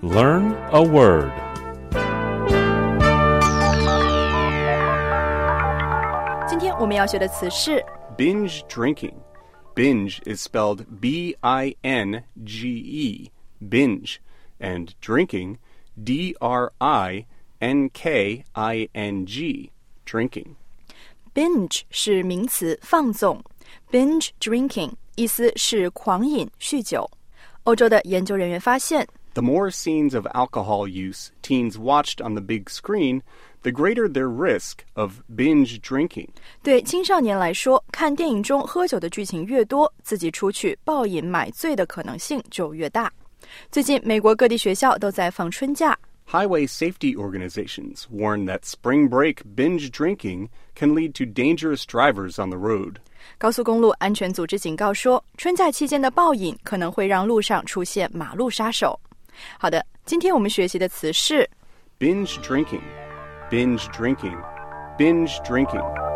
Learn a word. 今天我们要学的词是 binge drinking. Binge is spelled B-I-N-G-E, binge, and drinking, D-R-I-N-K-I-N-G, drinking. binge 是名词放纵 binge drinking 意思是狂饮酗酒。欧洲的研究人员发现 The more scenes of alcohol use teens watched on the big screen, the greater their risk of binge drinking. 对青少年来说，看电影中喝酒的剧情越多，自己出去暴饮买醉的可能性就越大。最近美国各地学校都在放春假。 Highway safety organizations warn that spring break binge drinking can lead to dangerous drivers on the road. 高速公路安全组织警告说，春假期间的暴饮可能会让路上出现马路杀手。好的，今天我们学习的词是 binge drinking, binge drinking, binge drinking.